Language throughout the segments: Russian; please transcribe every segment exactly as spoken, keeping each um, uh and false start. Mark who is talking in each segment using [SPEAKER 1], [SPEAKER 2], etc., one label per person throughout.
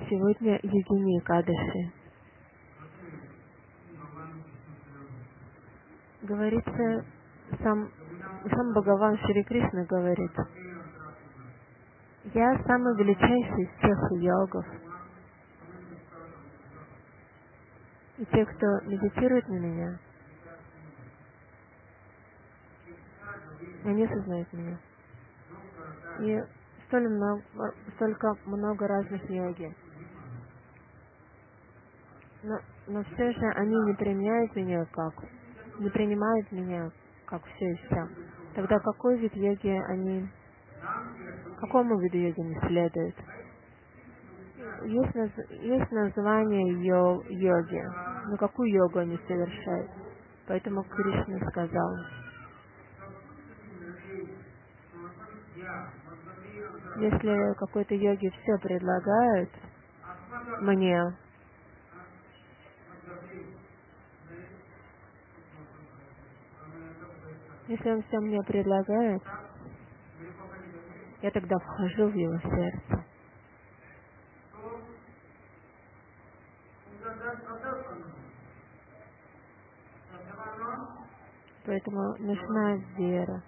[SPEAKER 1] Сегодня Йогини Экадаши. Говорится, сам, сам Бхагаван Шри Кришна говорит: я самый величайший из всех йогов. И те, кто медитирует на меня, они осознают меня. И столь много, столько много разных йоги. Но, но все же они не принимают меня как, не принимают меня как все и вся. Тогда какой вид йоги они, какому виду йоги они следуют? Есть, наз, есть название йо, йоги, но какую йогу они совершают? Поэтому Кришна сказал: если какой-то йоги все предлагает мне, если он все мне предлагает, я тогда вхожу в его сердце. Поэтому нужна вера.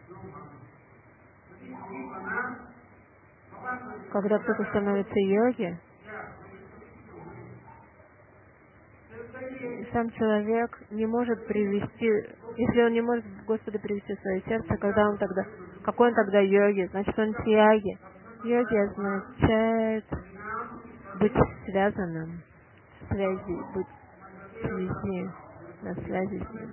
[SPEAKER 1] Когда кто-то становится йоги, сам человек не может привести, если он не может Господа привести в свое сердце, когда он тогда, какой он тогда йоги? Значит, он тьяги. Йоги означает быть связанным, в связи, быть в связи, на связи с ним.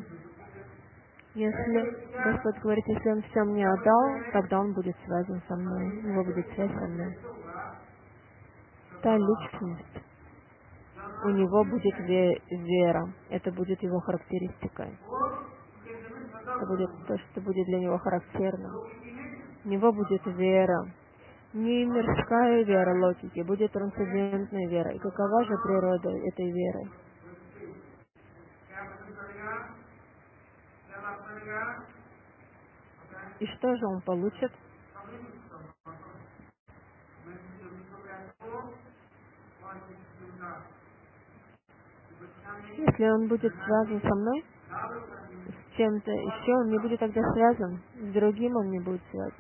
[SPEAKER 1] Если Господь говорит, если он все мне отдал, тогда он будет связан со мной, у него будет связь со мной. Та личность, у него будет вера, это будет его характеристикой. Это будет то, что будет для него характерным. У него будет вера, не мирская вера логики, будет трансцендентная вера. И какова же природа этой веры? И что же он получит? Если он будет связан со мной, с чем-то еще, он не будет тогда связан, с другим он не будет связан.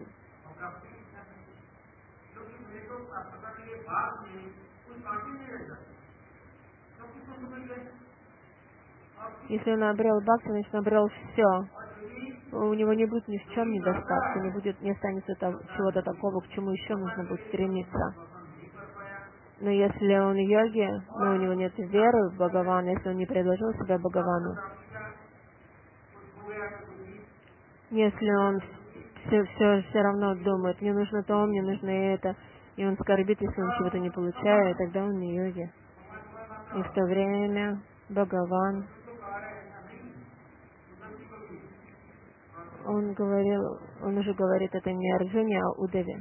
[SPEAKER 1] Если он обрел бхакти, значит он обрел все. У него не будет ни в чем недостатка, не будет, не останется того, чего-то такого, к чему еще нужно будет стремиться. Но если он йоги, но у него нет веры в Бхагавана, если он не предложил себя Бхагавану, если он все, все, все равно думает, мне нужно то, мне нужно это, и он скорбит, если он чего-то не получает, тогда он не йоги. И в то время Бхагаван, он говорил, он уже говорит это не Арджуне, а Удаве.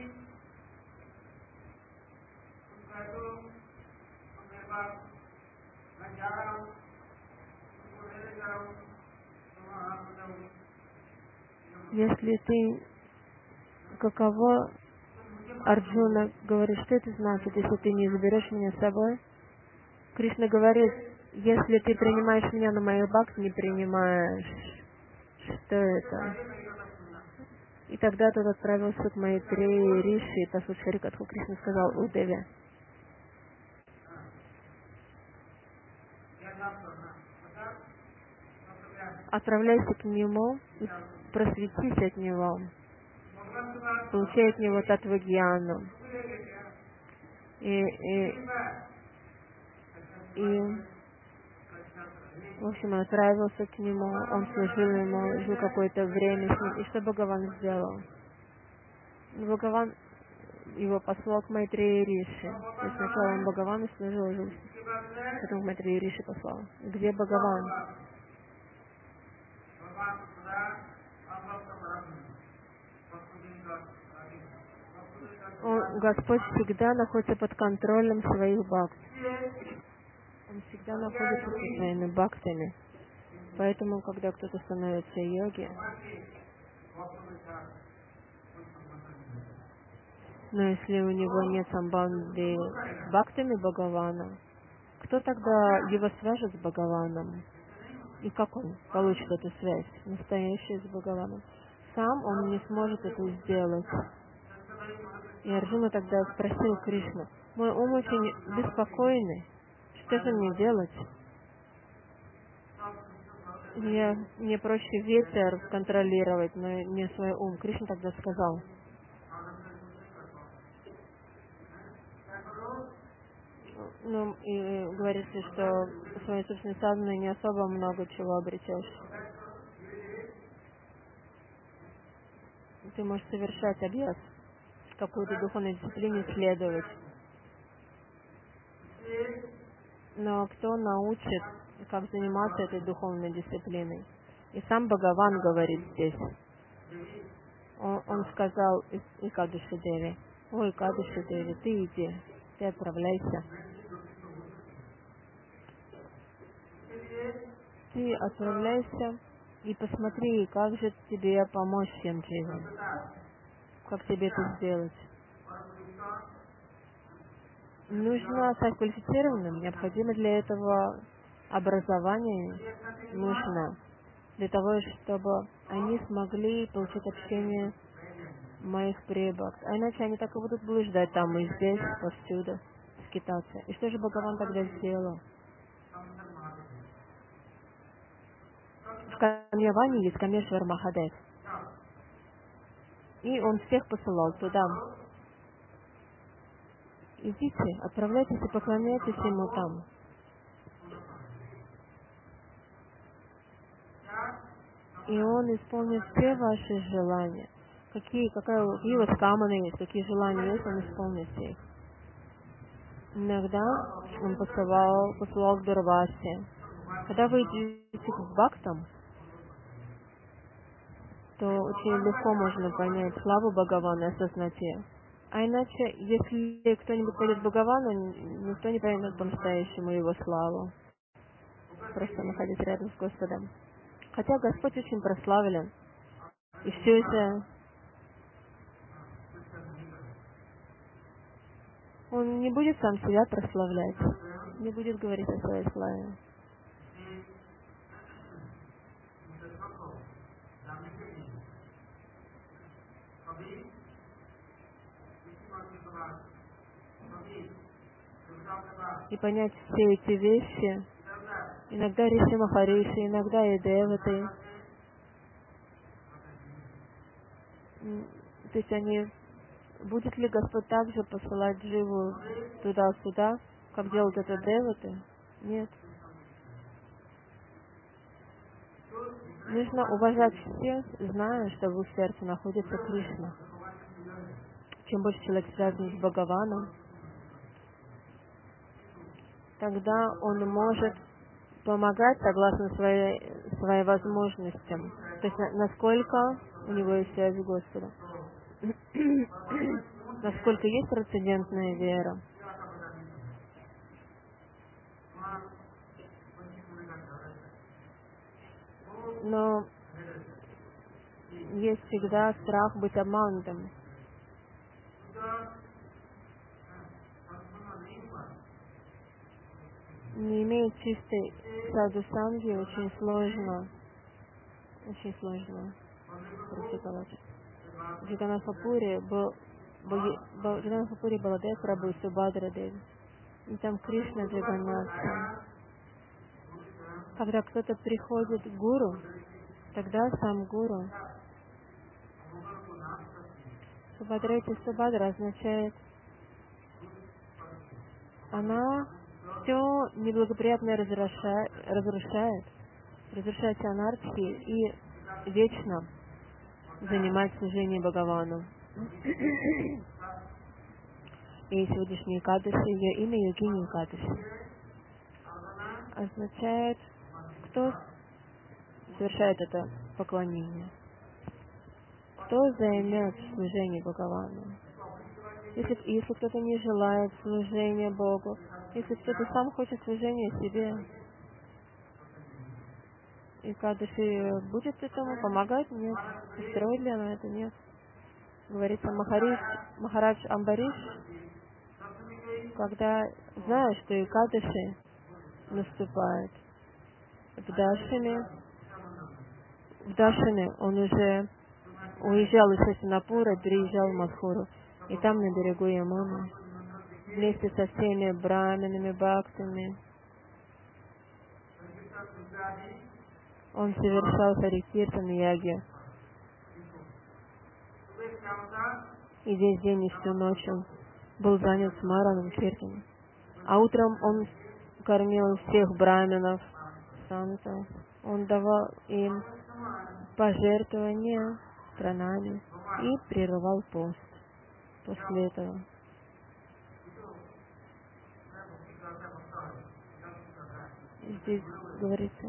[SPEAKER 1] Если ты, каково, Арджуна говорит, что это значит, если ты не заберешь меня с собой? Кришна говорит, если ты принимаешь меня на моих бхакти, не принимаешь, что это? И тогда тот отправился к Майтреи Риши, и послушал Харикатху. Кришна сказал Удаве: отправляйся к нему и просветись от него, получай от него татвагьяну. И, и, и, в общем, он отправился к нему, он служил ему, жил какое-то время с ним. И что Бхагаван сделал? Бхагаван его послал к Майтреи Риши. То есть сначала он Бхагавану служил, жил, потом к Майтреи Риши послал. Где Бхагаван? Он, Господь всегда находится под контролем своих бхакти. Он всегда находится со своими бхактами. Поэтому, когда кто-то становится йоги, Но если у него нет самбанды с бхактами Бхагавана, кто тогда его свяжет с Бхагаваном? И как он получит эту связь, настоящую с Бхагаваном? Сам он не сможет это сделать. И Арджуна тогда спросил Кришну: мой ум очень беспокойный, что же мне делать? Я, мне проще ветер контролировать, но не свой ум. Кришна тогда сказал: ну, и говорится, что в своей собственной садхане не особо много чего обретешь. Ты можешь совершать объяс, какую-то духовную дисциплину следовать. Но кто научит, как заниматься этой духовной дисциплиной? И сам Бхагаван говорит здесь. Он, он сказал Экадаши Деви: ой, Экадаши Деви, ты иди, ты отправляйся. Ты отправляйся и посмотри, как же тебе помочь всем дживам. Как тебе это сделать? Нужно стать квалифицированным, необходимо для этого образование, нужно для того, чтобы они смогли получить общение моих пребок. А иначе они так и будут блуждать там и здесь, повсюду, скитаться. И что же Бхагаван тогда сделал? В Камьяване есть Камешвар Махадев. И он всех посылал туда. Идите, отправляйтесь и поклоняйтесь ему там. И он исполнит все ваши желания. Какие, какая, какие у вас каманы есть, какие желания есть, он исполнит их. Иногда он посылал, посылал к Дурвасе. Когда вы идете к бхактам, то очень легко можно понять славу Бхагавана и осознать ее. А иначе, если кто-нибудь пойдет к Бхагавану, никто не поймет по-настоящему его славу. Просто находиться рядом с Господом. Хотя Господь очень прославлен. И все это... Он не будет сам себя прославлять. Не будет говорить о своей славе. И понять все эти вещи, иногда Риши Махариши, иногда и Деваты, то есть они, будет ли Господь также посылать дживу туда-сюда, как делают это Деваты? Нет. Нужно уважать всех, зная, что в их сердце находится Кришна. Чем больше человек связан с Бхагаваном, тогда он может помогать согласно своей, своим возможностям. То есть на, насколько у него есть связь с Господом. Насколько есть трансцендентная вера. Но есть всегда страх быть обманутым. Не иметь чистой саду-санги очень сложно. Очень сложно практиковать. В Джаганнатхапуре был, был, был, Джаганнатхапуре Баладев Прабху и Субхадра Деви. И там Кришна Джаганнатха. Когда кто-то приходит к гуру, тогда сам гуру. Субхадрати Субхадра означает, она все неблагоприятное разрушает, разрушает, разрушает анархии и вечно занимает служение Бхагавану. И сегодняшний Экадаши, ее имя Йогини Экадаши, означает, кто совершает это поклонение, кто займет служение Бхагавану. Если, если кто-то не желает служения Богу, если кто-то сам хочет служения себе, и Экадаши будет этому помогать? Нет. Устроит ли она это? Нет. Говорится, Махариш, Махарадж Амбариш, когда знает, что Экадаши наступает в Дашине, в Дашине он уже уезжал из Хастинапура, переезжал в Мадхуру. И там на берегу Ямуны, вместе со всеми браминами, бхактами, он совершал Хари Киртан и яги. И весь день и всю ночь он был занят Смараном Киртаном. А утром он кормил всех браминов, сантов. Он давал им пожертвования пранами и прерывал пост после этого. Здесь говорится,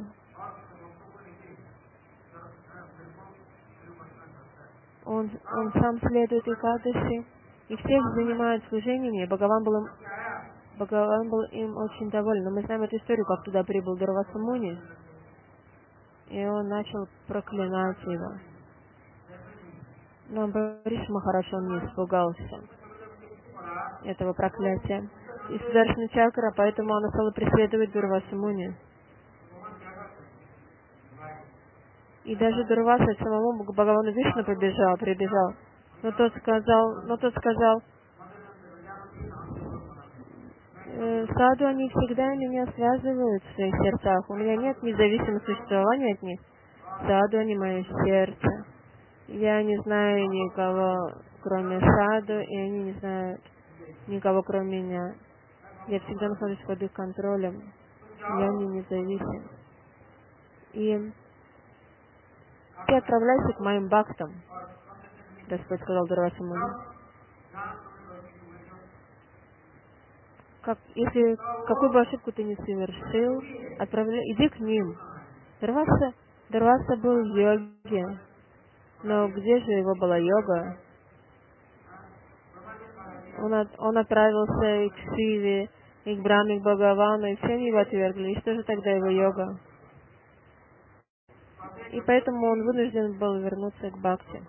[SPEAKER 1] он, он сам следует Экадаши, и всех занимает служениями. Бхагаван был, им, Бхагаван был им очень доволен. Но мы знаем эту историю, как туда прибыл Дурваса Муни, и он начал проклинать его. Но Амбариш Махарадж, он не испугался этого проклятия. И Сударшана Чакра, поэтому она стала преследовать Дурваса Муни. И даже Дурваса самому к Бхагавану Вишну побежал, прибежал. Но тот сказал, но тот сказал, э, саду они всегда меня связывают в своих сердцах. У меня нет независимого существования от них. Саду они мое сердце. Я не знаю никого, кроме саду, и они не знают никого, кроме меня. Я всегда нахожусь под их контролем. Я не независим. И ты отправляйся к моим бхактам, Господь сказал Дурваса Муни. Как, если какую бы ошибку ты ни совершил, отправляй, иди к ним. Дурваса, Дурваса был в йоге, но где же его была йога? Он, от, он отправился и к Шиве, и к Брахме, и к Бхагавану, и все его отвергли. И что же тогда его йога? И поэтому он вынужден был вернуться к Бхакти.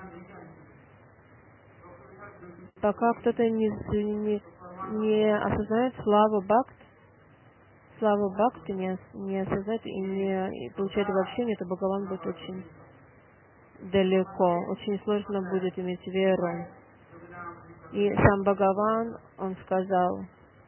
[SPEAKER 1] Пока кто-то не, не, не осознает славу Бхакт, славу Бхакти не, не осознает и не и получает обобщение, то Бхагаван будет очень далеко. Очень сложно будет иметь веру. И сам Бхагаван, он сказал,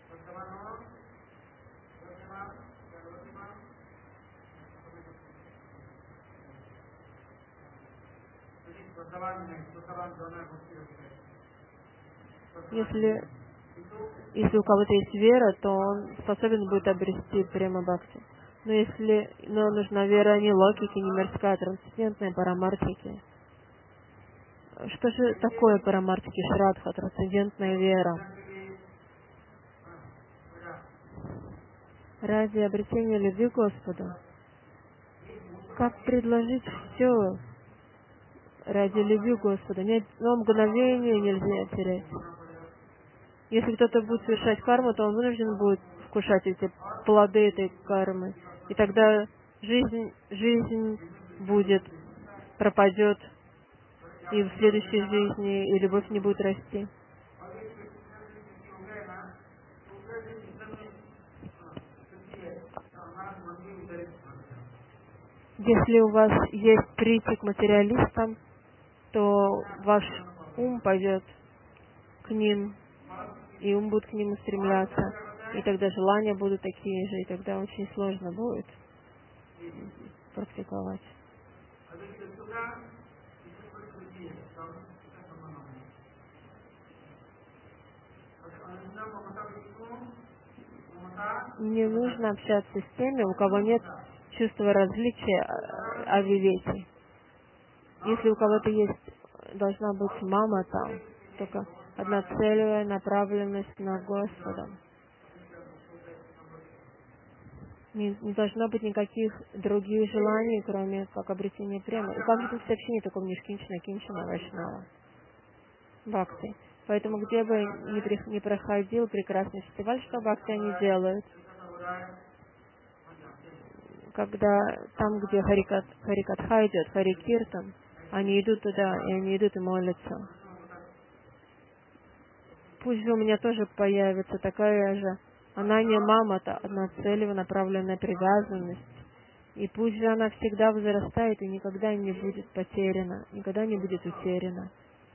[SPEAKER 1] если, если у кого-то есть вера, то он способен будет обрести према бхакти. Но если но нужна вера не логики, не мирская, а трансцендентная парамартики. Что же такое парамартики шрадха, трансцендентная вера? Ради обретения любви к Господу. Как предложить все ради любви к Господу? Нет, но мгновение нельзя терять. Если кто-то будет совершать карму, то он вынужден будет вкушать эти плоды этой кармы. И тогда жизнь, жизнь будет, пропадет, и в следующей жизни и любовь не будет расти. Если у вас есть прийти к материалистам, то ваш ум пойдет к ним, и ум будет к ним устремляться, и тогда желания будут такие же, и тогда очень сложно будет практиковать. Не нужно общаться с теми, у кого нет чувства различия о вивеке. Если у кого-то есть, должна быть мама там, только одна целевая направленность на Господа. Не, не должно быть никаких других желаний, кроме как обретения према. И как же тут сообщение такого нишкинчина, кинчина, вайшнава, бхакти. Поэтому где бы ни, при, ни проходил прекрасный фестиваль, что бхакти они делают? Когда там, где Харикат, Харикатха идет, Хари Киртан, они идут туда, и они идут и молятся. пусть же у меня тоже появится такая же. Она не мама-то, одна целенаправленная привязанность. И пусть же она всегда возрастает и никогда не будет потеряна, никогда не будет утеряна.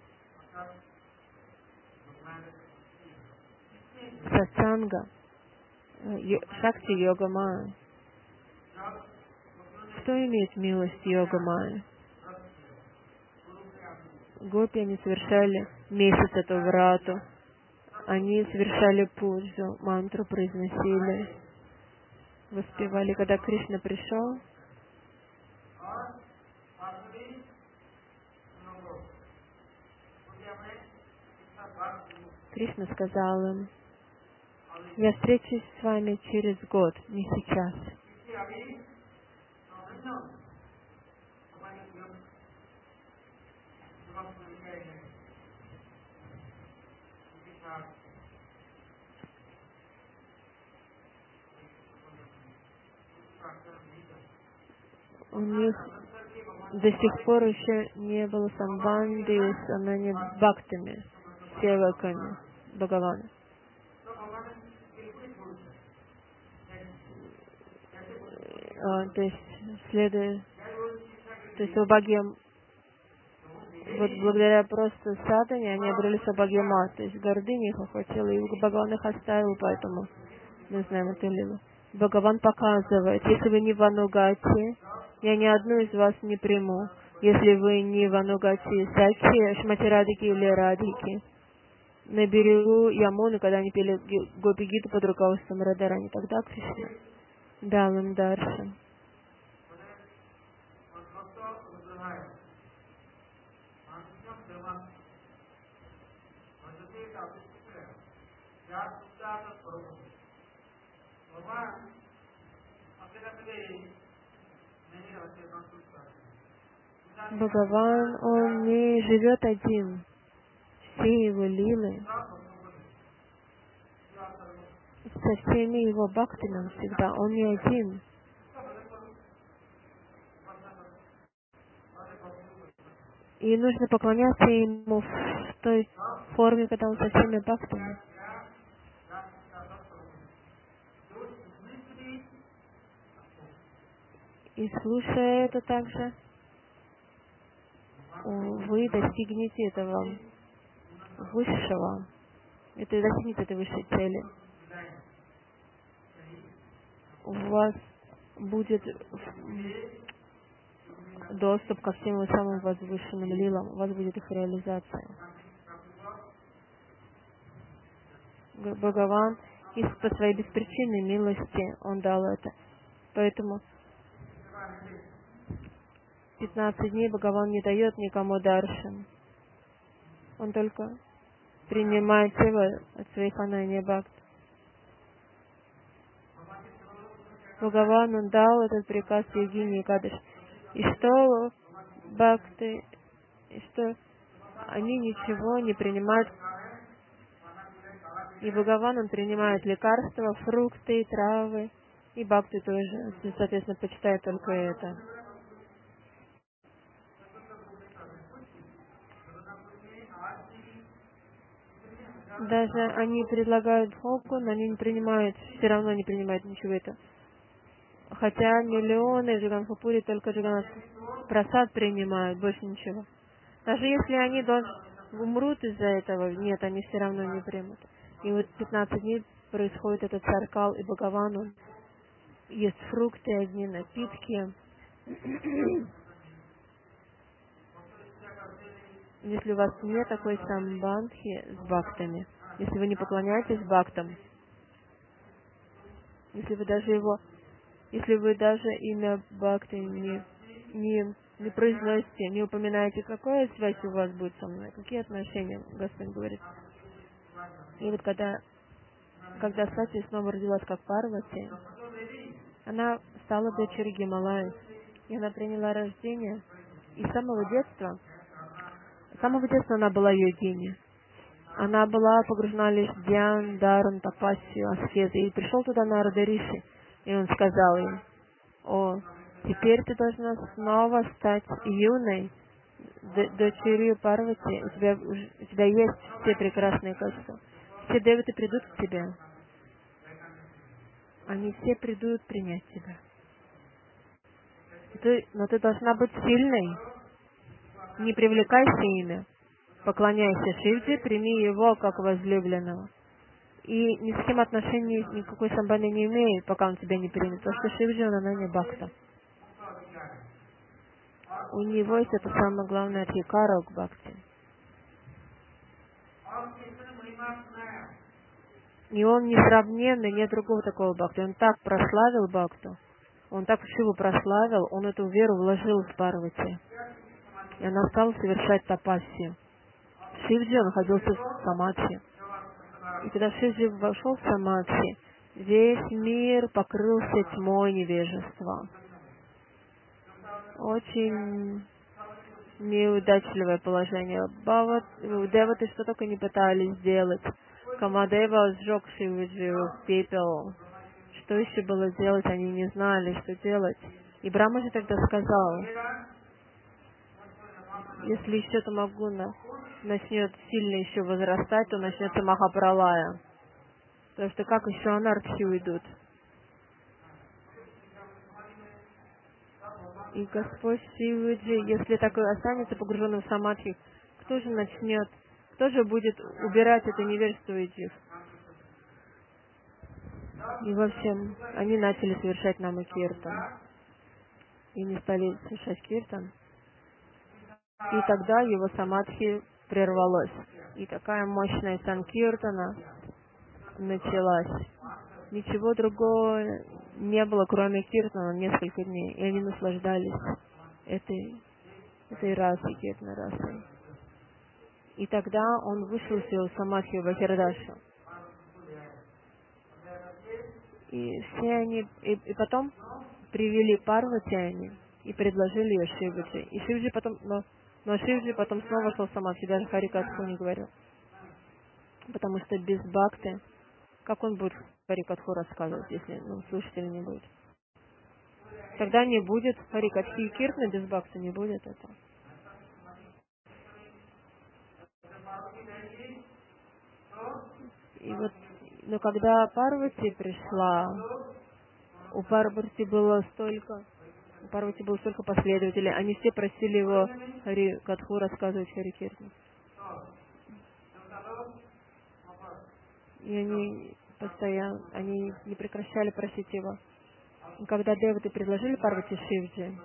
[SPEAKER 1] Сатсанга, Шакти Йога Майя. Кто имеет милость Йога Майя? Гопи, они совершали месяц эту врату. Они совершали пуджу, мантру произносили, воспевали. Когда Кришна пришел, Кришна сказал им: я встречусь с вами через год, не сейчас. У них до сих пор еще не было самбанды с анани бхактами, севаками Бхагавана. А, то есть, следуя, то есть Саубхагьям, вот благодаря просто садхане они обрели Саубхагьяма, то есть гордыня их охватила, и Бхагаван их оставил, поэтому мы знаем эту лилу. Бхагаван показывает: если вы не в Анугати, я ни одну из вас не приму. Если вы не в Анугати Сачи, Шримати Радхики или Радхики. На берегу Ямуны, когда они пели Гопи Гиту под руководством Радарани, тогда Кришна дал им даршан. Бхагаван, он не живет один. Все его лилы со всеми его бхактами он всегда. Он не один. И нужно поклоняться ему в той форме, когда он со всеми бхактами. И слушая это также, вы достигнете этого высшего, это достигнете этой высшей цели. У вас будет доступ ко всем самым возвышенным лилам, у вас будет их реализация. Бхагаван и по своей беспричинной милости он дал это. Поэтому пятнадцать дней Бхагаван не дает никому даршан. Он только принимает севу от своих анания бхакт. Бхагаван, он дал этот приказ Йогине Экадаш. И что бхакты, и что они ничего не принимают. И Бхагаван, он принимает лекарства, фрукты, травы, и бхакты тоже, соответственно, почитает только это. Даже они предлагают бхогу, но они не принимают, все равно не принимают ничего этого. Хотя миллионы в Джаганнатхапуре только Джаганнат Прасад принимают, больше ничего. Даже если они должны, умрут из-за этого, нет, они все равно не примут. И вот пятнадцать дней происходит этот саркал, и Бхагаван, он ест фрукты, одни напитки. Если у вас нет такой самбандхи с бхактами, если вы не поклоняетесь бхактам, если вы даже его, если вы даже имя бхакти не, не, не произносите, не упоминаете, какая связь у вас будет со мной, какие отношения, Господь говорит. И вот когда, когда Сати снова родилась как Парвати, она стала дочерью Гималая, и она приняла рождение, и с самого детства, с самого детства она была йогиней. Она была погружена лишь в dhyan, даран, тапасию, аскезы. И пришел туда Нарада Риши, и он сказал ей: о, теперь ты должна снова стать юной, дочерью Парвати, у тебя, у тебя есть все прекрасные качества. Все деваты придут к тебе. Они все придут принять тебя. Ты, но ты должна быть сильной. Не привлекайся ими. Поклоняйся Шивджи, прими его как возлюбленного. И ни с кем отношений, никакой самбанды не имей, пока он тебя не примет. Потому что Шивджи, он ананья бхакта. У него есть это самое главное адхикара к бхакти. И он несравненный, нет другого такого бхакти. Он так прославил бхакту, он так Шиву прославил, он эту веру вложил в Парвати. И она стала совершать тапассию. Шивджи, он находился в самадхи. И когда Шивджи вошел в самадхи, весь мир покрылся тьмой невежества. Очень неудачливое положение. Бава, деваты что только не пытались сделать. Камадева сжег Шивджи в пепел. Что еще было делать, они не знали, что делать. И Брамаджи тогда сказал, если еще Тамагуна начнет сильно еще возрастать, то начнется Махапралая. Потому что как еще анархи уйдут? И Господь Шивджи, если так и останется погруженным в самадхи, кто же начнет, кто же будет убирать это невежество и джив? И в общем, они начали совершать наму киртан. И не стали совершать киртан. И тогда его самадхи прервалось. И такая мощная санкиртана началась. Ничего другого не было, кроме киртана, несколько дней. И они наслаждались этой, этой расой, киртной расой. И тогда он вышел из его самадхи в Ахирдашу. И все они, и, и потом привели Парвати они и предложили ее Шивджи. И Шивджи потом, но, но Шивджи потом снова шел в самадхи, даже Харикатху не говорил. Потому что без бхакти, как он будет Харикатху рассказывать, если ну, слушателя не будет? Тогда не будет Харикатхи и Киртны, без бхакти не будет этого. И вот, но когда Парвати пришла, у Парвати было столько, у Парвати было столько последователей, они все просили его Харикатху рассказывать Харикиртну. И они постоянно, они не прекращали просить его. И когда деваты предложили Парвати Шивджи,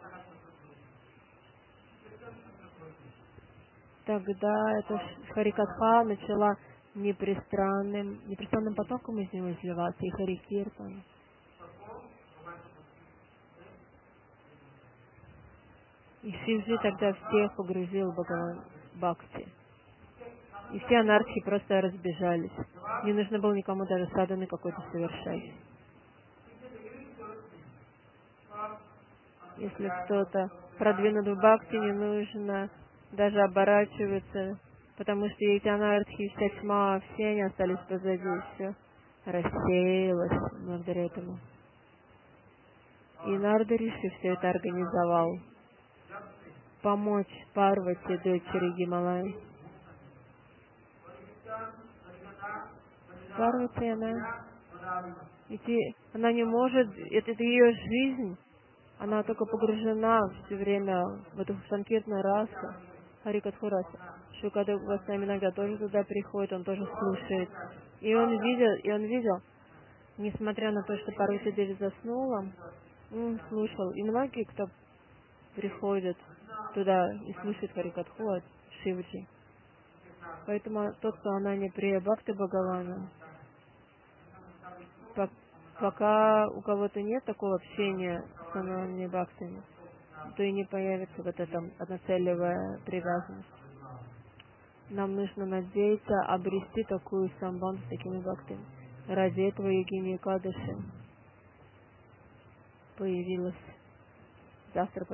[SPEAKER 1] тогда эта Харикатха начала непрестанным, непрестанным потоком из него изливаться, и Харикиртан. И Шивджи тогда всех погрузил в Бхагаван Бхакти. И все анархи просто разбежались. Не нужно было никому даже садханы какой-то совершать. Если кто-то продвинут в бхакти, не нужно даже оборачиваться, потому что эти анархи, вся тьма, все они остались позади, все рассеялось благодаря этому. И Нарада Риши все это организовал. Помочь Парвати, дочери Гималая. Парвати, она, ведь она не может, это, это ее жизнь, она только погружена все время в эту санкиртную расу, Харикатху расу. Шукада Госвами иногда тоже туда приходит, он тоже слушает. И он видел, и он видел, несмотря на то, что Парвати Деви заснула, он слушал. И многие, кто приходит туда и слушает Харикатху от Шивджи. Поэтому тот, кто она не при Бхакти Бхагавана, пока у кого-то нет такого общения с Ананья Бхактами, то и не появится вот эта одноцелевая привязанность. Нам нужно надеяться обрести такую самбанду с такими бхактами. Ради этого Йогини Экадаши появилась завтра.